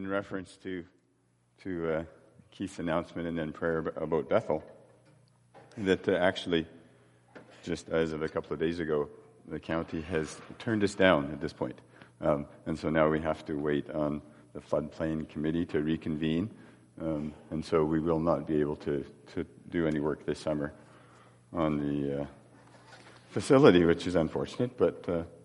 in reference to Keith's announcement and then prayer about Bethel, that actually, just as of a couple of days ago, the county has turned us down at this point. And so now we have to wait on the floodplain committee to reconvene. And so we will not be able to do any work this summer on the facility, which is unfortunate. But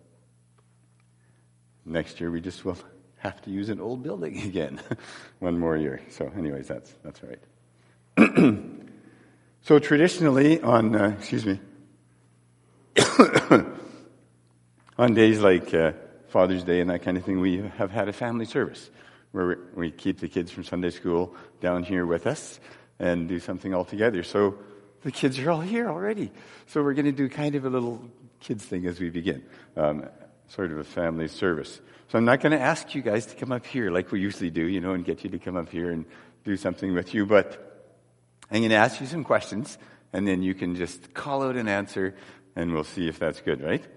next year we just will have to use an old building again one more year. So anyways, that's all right. So traditionally on, on days like Father's Day and that kind of thing, we have had a family service where we keep the kids from Sunday school down here with us and do something all together. So the kids are all here already. So we're going to do kind of a little kids thing as we begin, sort of a family service. So I'm not going to ask you guys to come up here like we usually do, and get you to come up here and do something with you, but I'm going to ask you some questions, and then you can just call out an answer, and we'll see if that's good, right?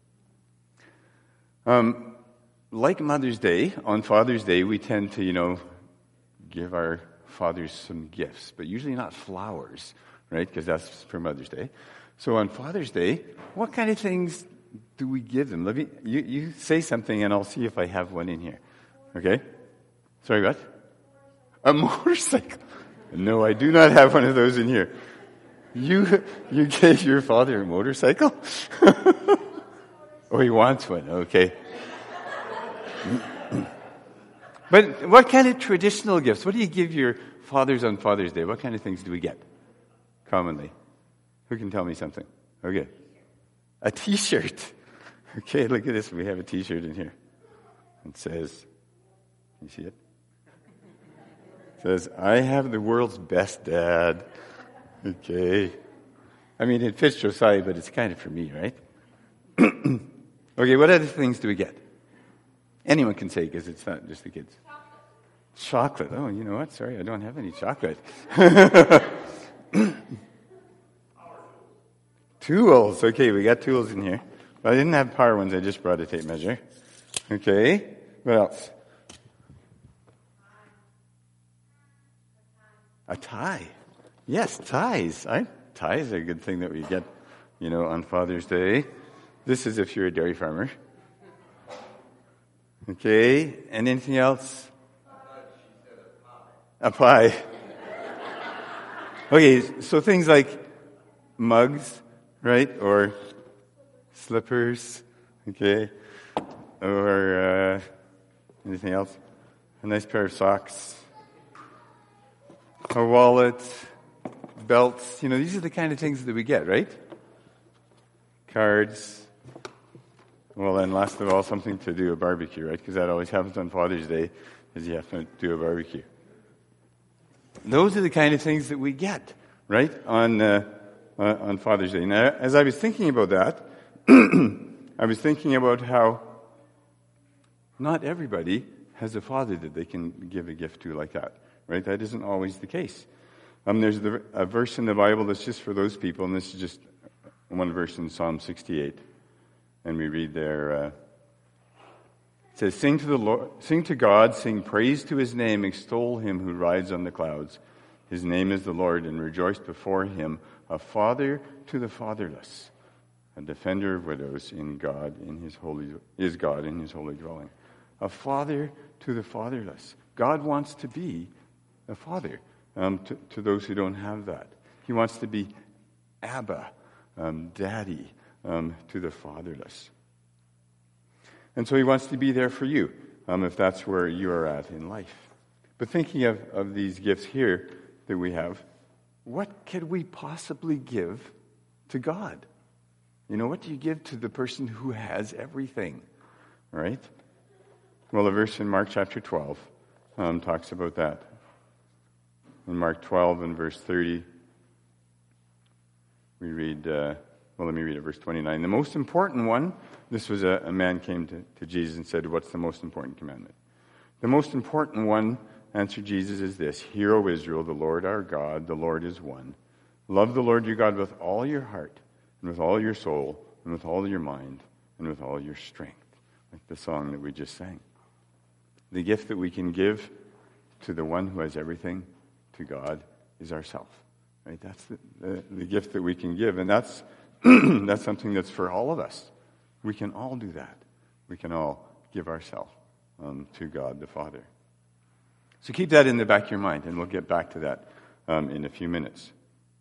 Like Mother's Day, on Father's Day, we tend to, give our fathers some gifts, but usually not flowers, right? Because that's for Mother's Day. So on Father's Day, what kind of things do we give them? You say something, and I'll see if I have one in here. Okay? Sorry, what? A motorcycle. No, I do not have one of those in here. You gave your father a motorcycle? Oh, he wants one. Okay. But what kind of traditional gifts? What do you give your fathers on Father's Day? What kind of things do we get commonly? Who can tell me something? Okay. A T-shirt. Okay, look at this. We have a T-shirt in here. It says, you see it? It says, I have the world's best dad. Okay. I mean, it fits Josiah, but it's kind of for me, right? Okay, what other things do we get? Anyone can say, because it's not just the kids. Chocolate. Oh, you know what? Sorry, I don't have any chocolate. Tools. Okay, we got tools in here. But I didn't have power ones. I just brought a tape measure. Okay. What else? A tie. Yes, ties. Ties are a good thing that we get, on Father's Day. This is if you're a dairy farmer. Okay. And anything else? A pie. Okay, so things like mugs, right? Or slippers, okay? Or anything else? A nice pair of socks. A wallet. Belts. These are the kind of things that we get, right? Cards. Well, then last of all, something to do a barbecue, right? Because that always happens on Father's Day, is you have to do a barbecue. Those are the kind of things that we get, right, on Father's Day. Now, as I was thinking about that, I was thinking about how not everybody has a father that they can give a gift to like that, right? That isn't always the case. There's a verse in the Bible that's just for those people, and this is just one verse in Psalm 68. And we read there, it says, Sing to the Lord, sing to God, sing praise to his name, extol him who rides on the clouds. His name is the Lord, and rejoice before him, a father to the fatherless, a defender of widows is God in his holy dwelling. A father to the fatherless. God wants to be a father to those who don't have that. He wants to be Abba, Daddy, to the fatherless. And so he wants to be there for you, if that's where you are at in life. But thinking of these gifts here that we have, what could we possibly give to God? What do you give to the person who has everything, right? Well, a verse in Mark chapter 12 talks about that. In Mark 12 and verse 30, we read, let me read it, verse 29. The most important one, this was a man came to Jesus and said, what's the most important commandment? The most important one, answered Jesus, is this: Hear, O Israel, the Lord our God, the Lord is one. Love the Lord your God with all your heart, and with all your soul, and with all your mind, and with all your strength. Like the song that we just sang. The gift that we can give to the one who has everything, to God, is ourself. Right? That's the gift that we can give. And that's that's something that's for all of us. We can all do that. We can all give ourselves to God the Father. So keep that in the back of your mind, and we'll get back to that in a few minutes.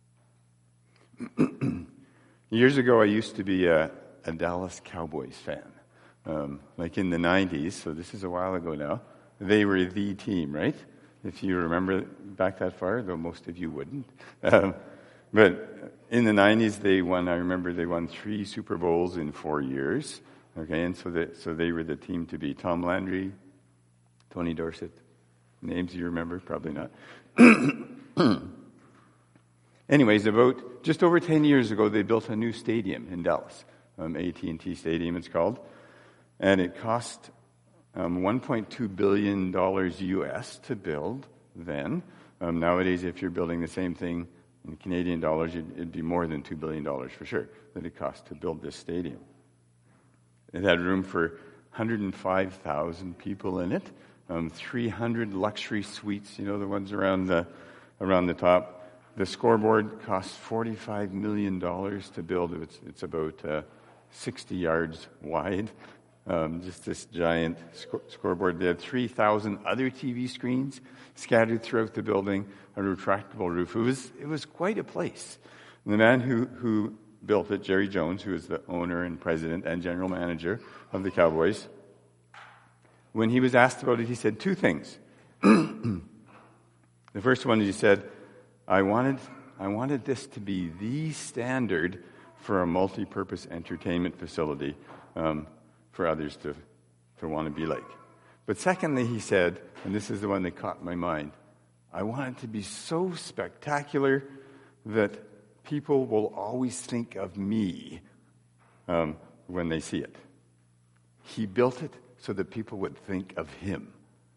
Years ago, I used to be a Dallas Cowboys fan. Like in the 90s, so this is a while ago now. They were the team, right? If you remember back that far, though most of you wouldn't. But in the 90s, I remember they won 3 Super Bowls in 4 years. Okay, and so they were the team to beat. Tom Landry, Tony Dorsett. Names you remember? Probably not. Anyways, about just over 10 years ago, they built a new stadium in Dallas. AT&T Stadium, it's called. And it cost $1.2 billion US to build then. Nowadays, if you're building the same thing in Canadian dollars, it'd be more than $2 billion for sure that it cost to build this stadium. It had room for 105,000 people in it, 300 luxury suites, the ones around the top. The scoreboard cost $45 million to build. It's about 60 yards wide. Just this giant scoreboard. They had 3,000 other TV screens scattered throughout the building, a retractable roof. It was quite a place. And the man who built it, Jerry Jones, who is the owner and president and general manager of the Cowboys, when he was asked about it, he said 2 things. The first one is he said, I wanted this to be the standard for a multi-purpose entertainment facility for others to want to be like. But secondly, he said, and this is the one that caught my mind, I want it to be so spectacular that people will always think of me when they see it. He built it so that people would think of him.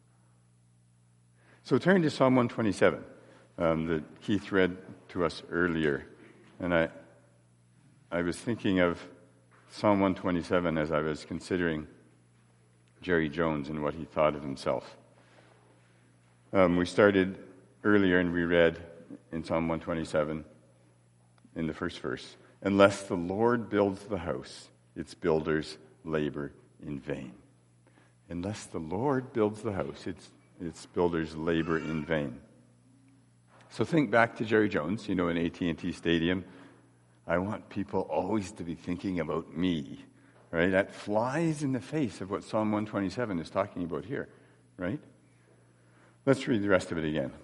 So turn to Psalm 127 that Keith read to us earlier. And I was thinking of Psalm 127 as I was considering Jerry Jones and what he thought of himself. We started earlier and we read in Psalm 127 in the first verse, unless the Lord builds the house, its builders labor in vain. Unless the Lord builds the house, its builders labor in vain. So think back to Jerry Jones, in AT&T Stadium. I want people always to be thinking about me, right? That flies in the face of what Psalm 127 is talking about here, right? Let's read the rest of it again.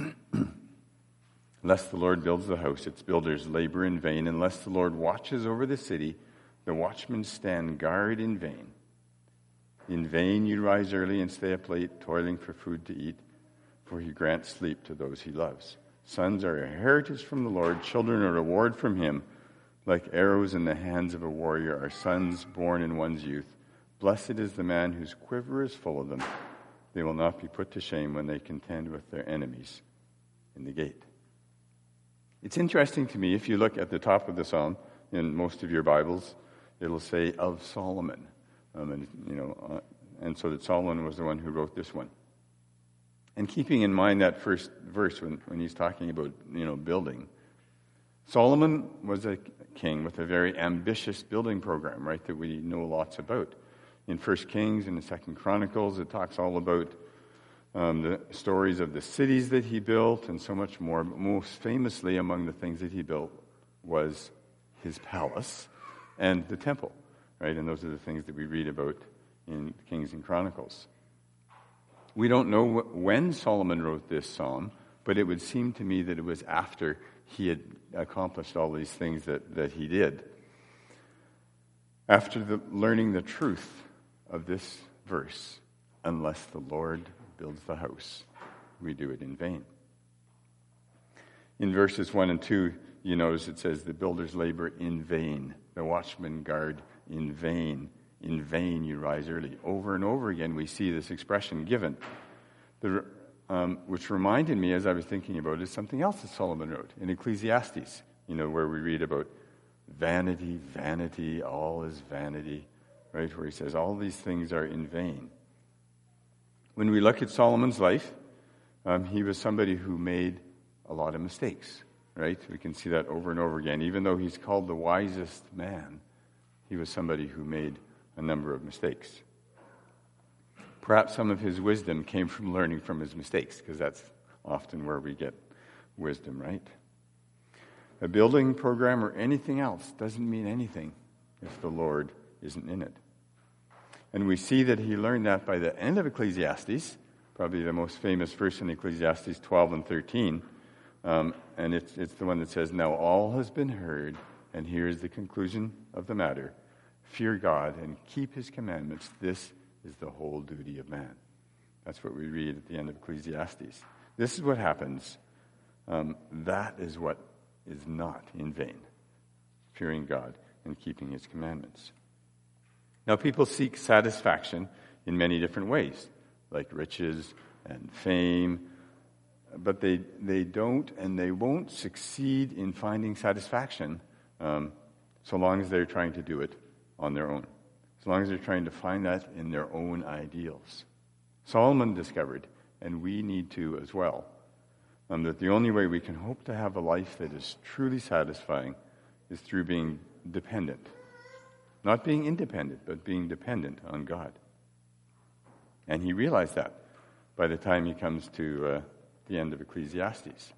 Unless the Lord builds the house, its builders labor in vain. Unless the Lord watches over the city, the watchmen stand guard in vain. In vain you rise early and stay up late, toiling for food to eat, for he grants sleep to those he loves. Sons are a heritage from the Lord, children a reward from him. Like arrows in the hands of a warrior are sons born in one's youth. Blessed is the man whose quiver is full of them. They will not be put to shame when they contend with their enemies in the gate. It's interesting to me, if you look at the top of the psalm, in most of your Bibles, it'll say, of Solomon. And so that Solomon was the one who wrote this one. And keeping in mind that first verse when he's talking about, building, Solomon was a king with a very ambitious building program, right, that we know lots about. In 1 Kings and the 2 Chronicles, it talks all about the stories of the cities that he built and so much more. But most famously, among the things that he built was his palace and the temple, right? And those are the things that we read about in Kings and Chronicles. We don't know when Solomon wrote this psalm, but it would seem to me that it was after he had accomplished all these things that he did. After learning the truth of this verse, unless the Lord builds the house, we do it in vain. In verses 1 and 2, you notice it says, the builders labor in vain, the watchmen guard in vain. In vain you rise early. Over and over again we see this expression given, which reminded me as I was thinking about it, is something else that Solomon wrote in Ecclesiastes, where we read about vanity, vanity, all is vanity, right? Where he says all these things are in vain. When we look at Solomon's life, he was somebody who made a lot of mistakes, right? We can see that over and over again. Even though he's called the wisest man, he was somebody who made a number of mistakes. Perhaps some of his wisdom came from learning from his mistakes, because that's often where we get wisdom, right? A building program or anything else doesn't mean anything if the Lord isn't in it. And we see that he learned that by the end of Ecclesiastes, probably the most famous verse in Ecclesiastes 12 and 13. And it's the one that says, "Now all has been heard, and here is the conclusion of the matter. Fear God and keep his commandments. This is the whole duty of man." That's what we read at the end of Ecclesiastes. This is what happens. That is what is not in vain. Fearing God and keeping his commandments. Now, people seek satisfaction in many different ways, like riches and fame, but they don't and they won't succeed in finding satisfaction so long as they're trying to do it on their own, as long as they're trying to find that in their own ideals. Solomon discovered, and we need to as well, that the only way we can hope to have a life that is truly satisfying is through being dependent. Not being independent, but being dependent on God. And he realized that by the time he comes to the end of Ecclesiastes.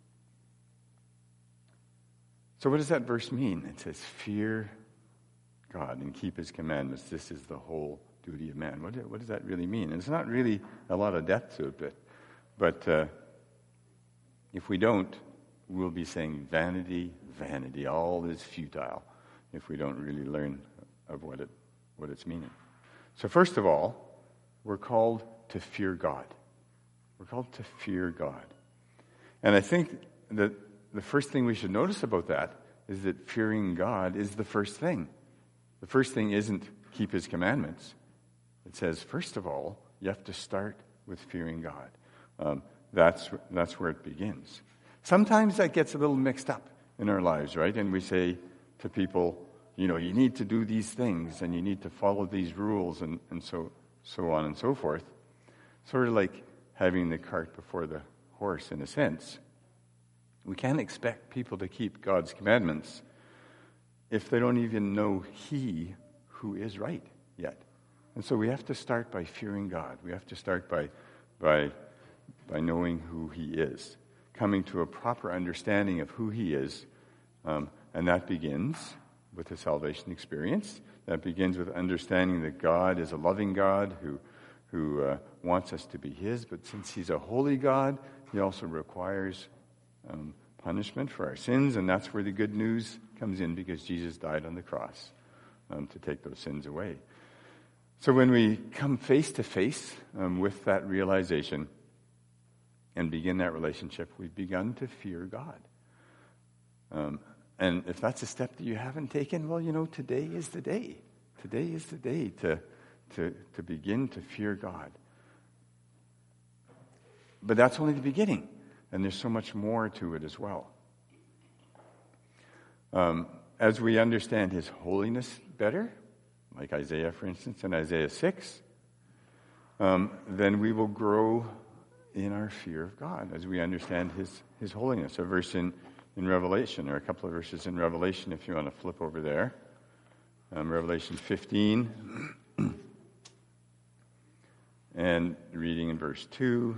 So what does that verse mean? It says, "Fear God and keep his commandments. This is the whole duty of man." What does that really mean? And it's not really a lot of depth to it, but if we don't, we'll be saying vanity, vanity. All is futile if we don't really learn of what it's meaning. So first of all, we're called to fear God. We're called to fear God. And I think that the first thing we should notice about that is that fearing God is the first thing. The first thing isn't keep his commandments. It says, first of all, you have to start with fearing God. That's where it begins. Sometimes that gets a little mixed up in our lives, right? And we say to people, you need to do these things and you need to follow these rules and so on and so forth. Sort of like having the cart before the horse in a sense. We can't expect people to keep God's commandments if they don't even know he who is right yet. And so we have to start by fearing God. We have to start by knowing who he is, coming to a proper understanding of who he is, and that begins with the salvation experience. That begins with understanding that God is a loving God who wants us to be his, but since he's a holy God, he also requires punishment for our sins, and that's where the good news comes in, because Jesus died on the cross to take those sins away. So when we come face to face with that realization and begin that relationship, we've begun to fear God. And if that's a step that you haven't taken, well, today is the day. Today is the day to begin to fear God. But that's only the beginning, and there's so much more to it as well. As we understand his holiness better, like Isaiah, for instance, in Isaiah 6, then we will grow in our fear of God as we understand his holiness. A verse in Revelation, or a couple of verses in Revelation, if you want to flip over there. Revelation 15, and reading in verse 2,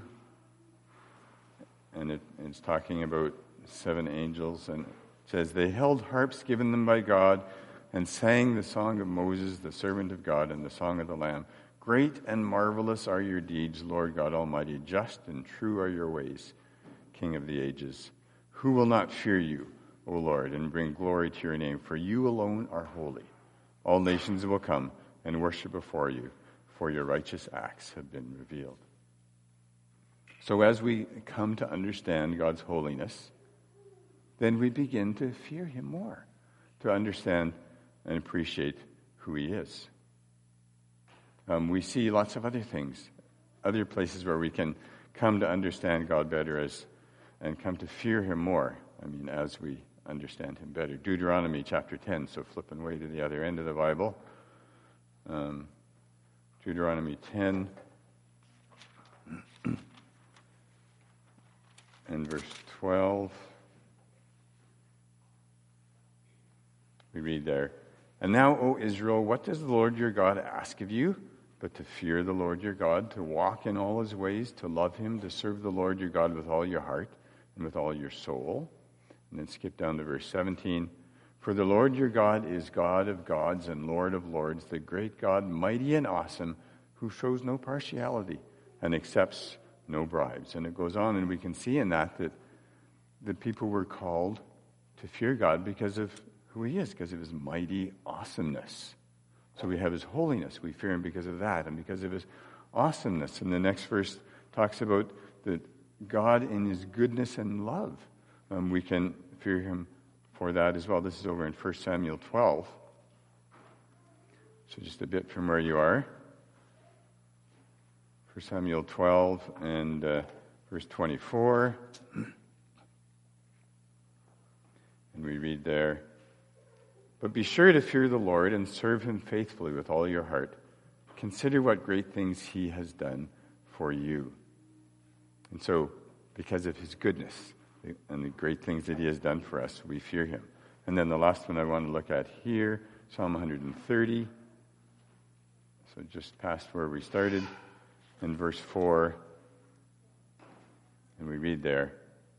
and it's talking about 7 angels, and it says, "They held harps given them by God, and sang the song of Moses, the servant of God, and the song of the Lamb. Great and marvelous are your deeds, Lord God Almighty. Just and true are your ways, King of the ages. Who will not fear you, O Lord, and bring glory to your name? For you alone are holy. All nations will come and worship before you, for your righteous acts have been revealed." So as we come to understand God's holiness, then we begin to fear him more, to understand and appreciate who he is. We see lots of other things, other places where we can come to understand God better and come to fear him more, as we understand him better. Deuteronomy chapter 10, so flipping way to the other end of the Bible. Deuteronomy 10. in verse 12. We read there, "And now, O Israel, what does the Lord your God ask of you? But to fear the Lord your God, to walk in all his ways, to love him, to serve the Lord your God with all your heart and with all your soul." And then skip down to verse 17. "For the Lord your God is God of gods and Lord of lords, the great God, mighty and awesome, who shows no partiality and accepts no bribes." And it goes on, and we can see in that the people were called to fear God because of who he is, because of his mighty awesomeness. So we have his holiness. We fear him because of that and because of his awesomeness. And the next verse talks about that God in his goodness and love. We can fear him for that as well. This is over in 1 Samuel 12. So just a bit from where you are. 1 Samuel 12 and verse 24. And we read there, "But be sure to fear the Lord and serve him faithfully with all your heart. Consider what great things he has done for you." And so, because of his goodness and the great things that he has done for us, we fear him. And then the last one I want to look at here, Psalm 130. So just past where we started, in verse 4. And we read there,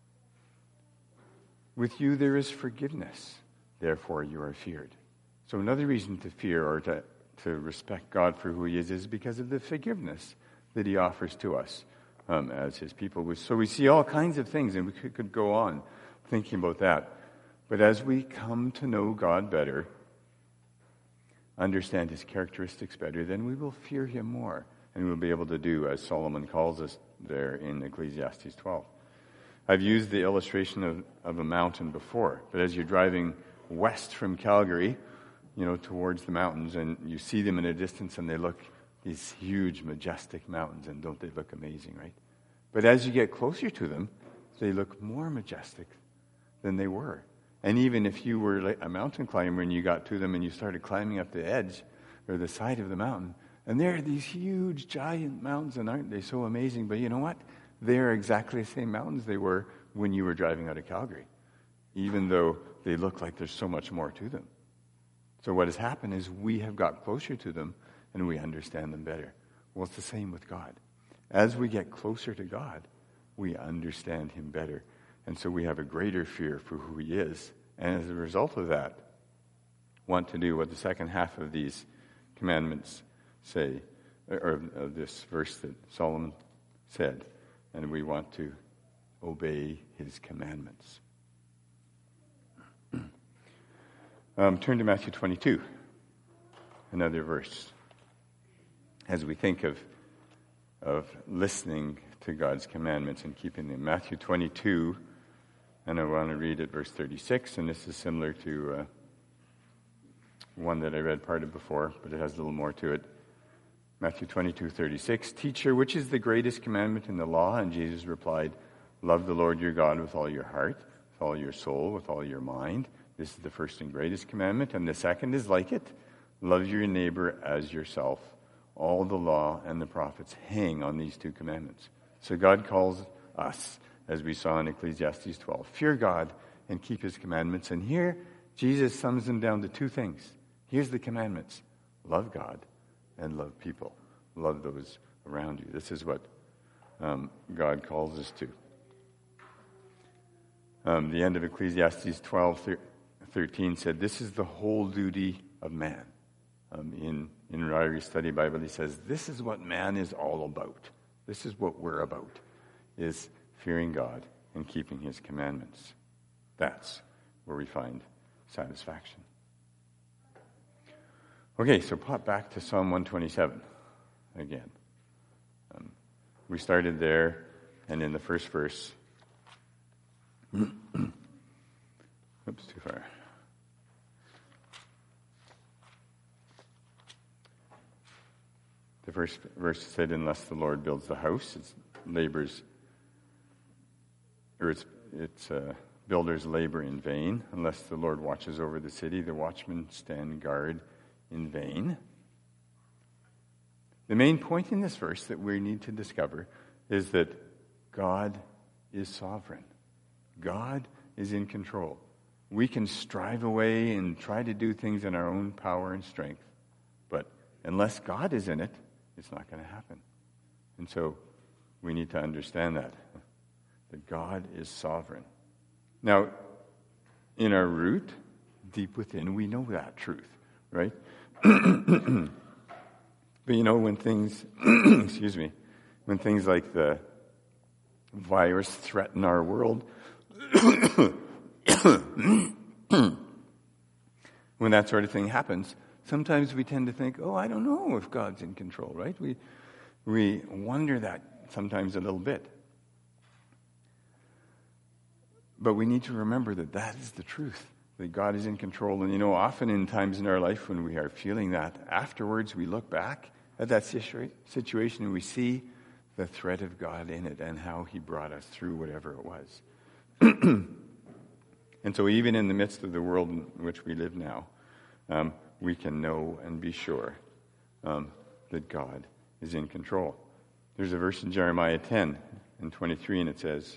"With you there is forgiveness. Therefore you are feared." So another reason to fear or to respect God for who he is because of the forgiveness that he offers to us as his people. So we see all kinds of things, and we could go on thinking about that. But as we come to know God better, understand his characteristics better, then we will fear him more, and we'll be able to do as Solomon calls us there in Ecclesiastes 12. I've used the illustration of a mountain before, but as you're driving west from Calgary, towards the mountains, and you see them in a distance, and they look these huge, majestic mountains, and don't they look amazing, right? But as you get closer to them, they look more majestic than they were. And even if you were a mountain climber and you got to them and you started climbing up the edge or the side of the mountain, and there are these huge, giant mountains, and aren't they so amazing? But you know what? They're exactly the same mountains they were when you were driving out of Calgary, even though they look like there's so much more to them. So what has happened is we have got closer to them and we understand them better. Well, it's the same with God. As we get closer to God, we understand him better. And so we have a greater fear for who he is. And as a result of that, want to do what the second half of these commandments say, or of this verse that Solomon said. And we want to obey his commandments. Turn to Matthew 22, another verse. As we think of listening to God's commandments and keeping them. Matthew 22, and I want to read at verse 36, and this is similar to one that I read part of before, but it has a little more to it. Matthew 22:36, "Teacher, which is the greatest commandment in the law?" And Jesus replied, "Love the Lord your God with all your heart, with all your soul, with all your mind. This is the first and greatest commandment, and the second is like it. Love your neighbor as yourself. All the law and the prophets hang on these two commandments." So God calls us, as we saw in Ecclesiastes 12, fear God and keep his commandments. And here, Jesus sums them down to two things. Here's the commandments. Love God and love people. Love those around you. This is what God calls us to. The end of Ecclesiastes 12:13 said, "This is the whole duty of man." In Ryrie Study Bible, he says, this is what man is all about. This is what we're about, is fearing God and keeping his commandments. That's where we find satisfaction. Okay, so pop back to Psalm 127 again. We started there, and in the first verse, oops, too far. The first verse said, "Unless the Lord builds the house, its builders labor in vain. Unless the Lord watches over the city, the watchmen stand guard in vain." The main point in this verse that we need to discover is that God is sovereign. God is in control. We can strive away and try to do things in our own power and strength. But unless God is in it, it's not going to happen. And so we need to understand that God is sovereign. Now, in our root, deep within, we know that truth, right? But when things, when things like the virus threaten our world, when that sort of thing happens, sometimes we tend to think, I don't know if God's in control, right? We wonder that sometimes a little bit. But we need to remember that is the truth, that God is in control. And often in times in our life when we are feeling that, afterwards we look back at that situation and we see the threat of God in it and how he brought us through whatever it was. And so even in the midst of the world in which we live now, we can know and be sure that God is in control. There's a verse in Jeremiah 10 and 23, and it says,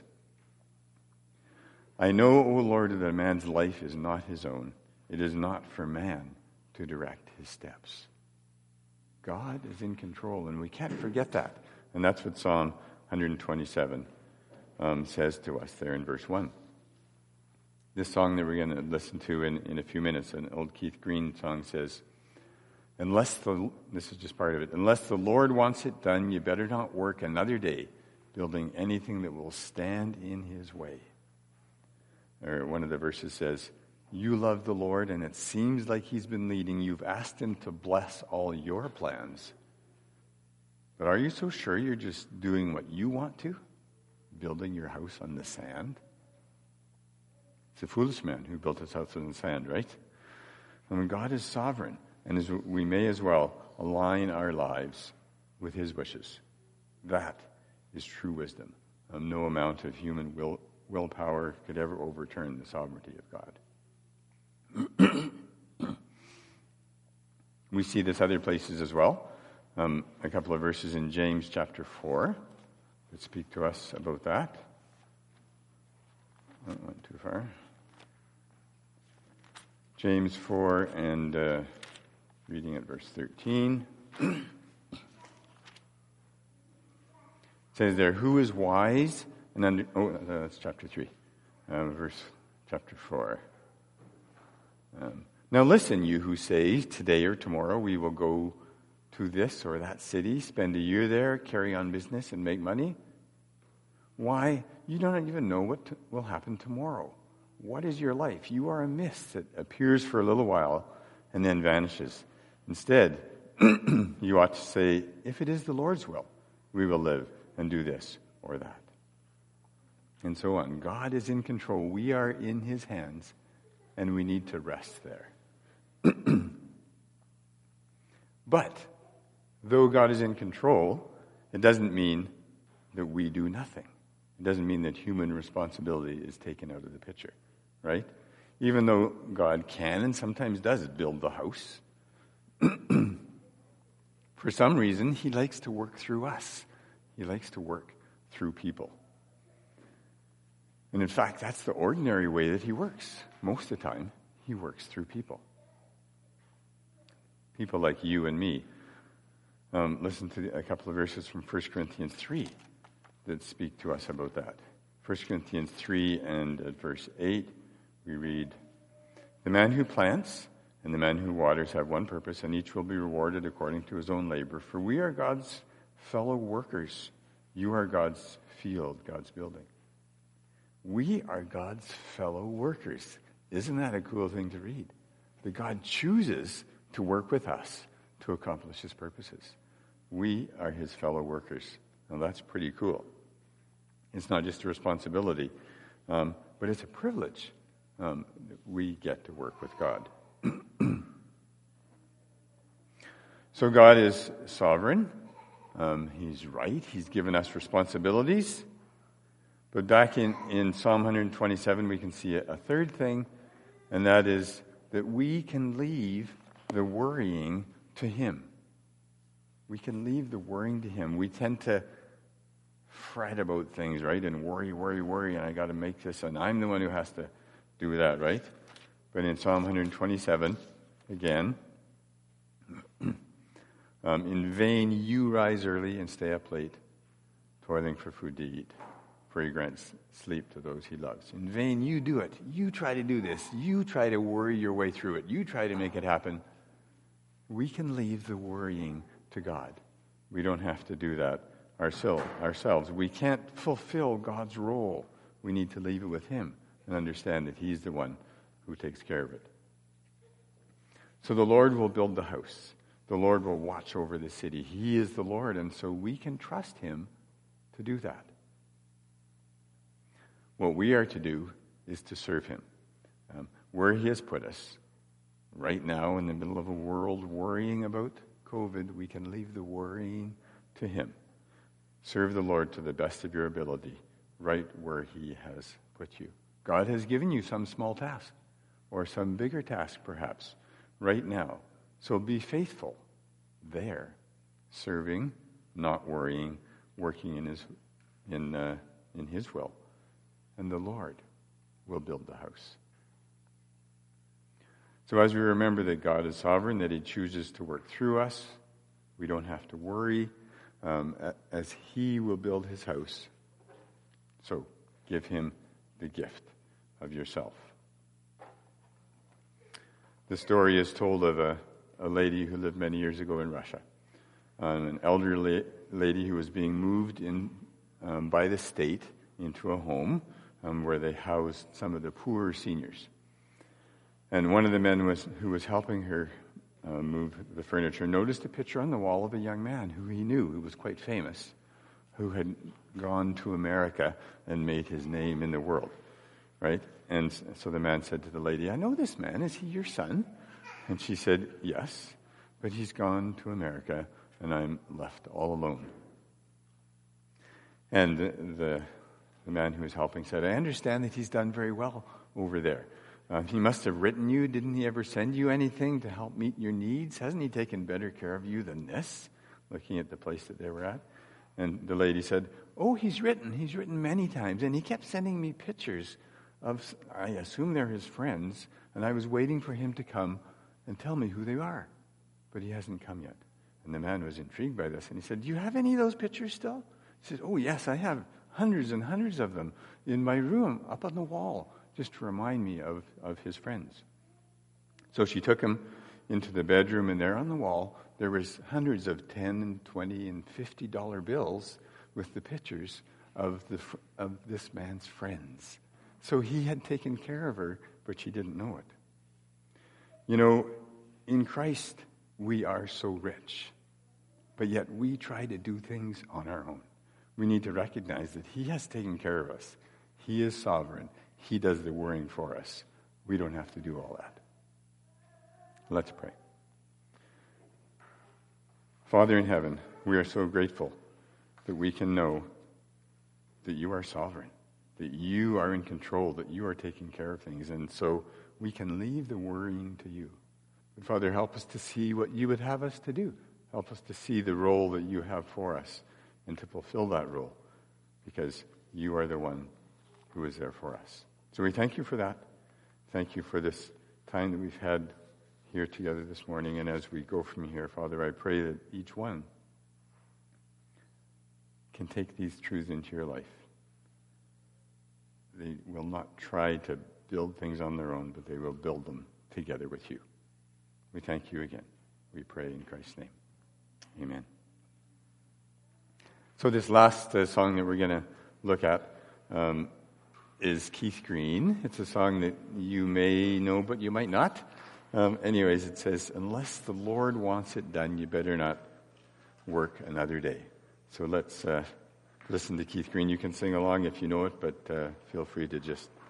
I know, O Lord, that a man's life is not his own. It is not for man to direct his steps. God is in control, and we can't forget that. And that's what Psalm 127 says to us there in verse 1. This song that we're going to listen to in a few minutes, an old Keith Green song, says, this is just part of it, unless the Lord wants it done, you better not work another day building anything that will stand in his way. Or one of the verses says, you love the Lord, and it seems like he's been leading. You've asked him to bless all your plans. But are you so sure you're just doing what you want to? Building your house on the sand? It's a foolish man who built his house on the sand, right? I mean, God is sovereign, and we may as well align our lives with his wishes. That is true wisdom. No amount of human willpower could ever overturn the sovereignty of God. We see this other places as well. A couple of verses in James chapter 4 that speak to us about that. I went too far. James 4 and reading at verse 13. It says there, who is wise and that's chapter 3, verse chapter 4. Now listen, you who say, today or tomorrow we will go to this or that city, spend a year there, carry on business, and make money. Why? You don't even know what will happen tomorrow. What is your life? You are a mist that appears for a little while and then vanishes. Instead, you ought to say, if it is the Lord's will, we will live and do this or that. And so on. God is in control. We are in his hands, and we need to rest there. But though God is in control, it doesn't mean that we do nothing. It doesn't mean that human responsibility is taken out of the picture, right? Even though God can and sometimes does build the house, for some reason, he likes to work through us. He likes to work through people. And in fact, that's the ordinary way that he works. Most of the time, he works through people. People like you and me. Listen to a couple of verses from 1 Corinthians 3 that speak to us about that. 1 Corinthians 3 and at verse 8, we read, the man who plants and the man who waters have one purpose, and each will be rewarded according to his own labor. For we are God's fellow workers. You are God's field, God's building. We are God's fellow workers. Isn't that a cool thing to read? That God chooses to work with us to accomplish his purposes. We are his fellow workers. Now that's pretty cool. It's not just a responsibility, but it's a privilege. We get to work with God. So God is sovereign. He's right. He's given us responsibilities. But back in Psalm 127, we can see a third thing, and that is that we can leave the worrying to him. We can leave the worrying to him. We tend to fret about things, right? And worry, and I got to make this, and I'm the one who has to do that, right? But in Psalm 127, again, in vain you rise early and stay up late, toiling for food to eat, for he grants sleep to those he loves. In vain you do it. You try to do this. You try to worry your way through it. You try to make it happen. We can leave the worrying to God. We don't have to do that ourselves. We can't fulfill God's role. We need to leave it with him and understand that he's the one who takes care of it. So the Lord will build the house. The Lord will watch over the city. He is the Lord, and so we can trust him to do that. What we are to do is to serve him. Where he has put us, right now in the middle of a world worrying about COVID, we can leave the worrying to him. Serve the Lord to the best of your ability, right where he has put you. God has given you some small task, or some bigger task perhaps, right now. So be faithful there, serving, not worrying, working in his will. And the Lord will build the house. So as we remember that God is sovereign, that he chooses to work through us, we don't have to worry as he will build his house. So give him the gift of yourself. The story is told of a lady who lived many years ago in Russia. An elderly lady who was being moved in by the state into a home where they housed some of the poorer seniors. And one of the men who was helping her move the furniture noticed a picture on the wall of a young man who he knew, who was quite famous, who had gone to America and made his name in the world, right? And so the man said to the lady, "I know this man. Is he your son?" And she said, "Yes, but he's gone to America and I'm left all alone." And the man who was helping said, "I understand that he's done very well over there. He must have written you. Didn't he ever send you anything to help meet your needs? Hasn't he taken better care of you than this?" Looking at the place that they were at. And the lady said, "Oh, he's written many times, and he kept sending me pictures of, I assume they're his friends, and I was waiting for him to come and tell me who they are. But he hasn't come yet." And the man was intrigued by this, and he said, "Do you have any of those pictures still?" He said, "Oh, yes, I have hundreds and hundreds of them in my room, up on the wall, just to remind me of his friends." So she took him into the bedroom, and there on the wall, there was hundreds of $10 and $20 and $50 bills with the pictures of this man's friends. So he had taken care of her, but she didn't know it. You know, in Christ, we are so rich, but yet we try to do things on our own. We need to recognize that he has taken care of us. He is sovereign. He does the worrying for us. We don't have to do all that. Let's pray. Father in heaven, we are so grateful that we can know that you are sovereign, that you are in control, that you are taking care of things. And so we can leave the worrying to you. But Father, help us to see what you would have us to do. Help us to see the role that you have for us and to fulfill that role, because you are the one who is there for us. So we thank you for that. Thank you for this time that we've had here together this morning. And as we go from here, Father, I pray that each one can take these truths into your life. They will not try to build things on their own, but they will build them together with you. We thank you again. We pray in Christ's name. Amen. So this last song that we're going to look at is Keith Green. It's a song that you may know, but you might not. Anyways, it says, "Unless the Lord wants it done, you better not work another day." So let's listen to Keith Green. You can sing along if you know it, but feel free to just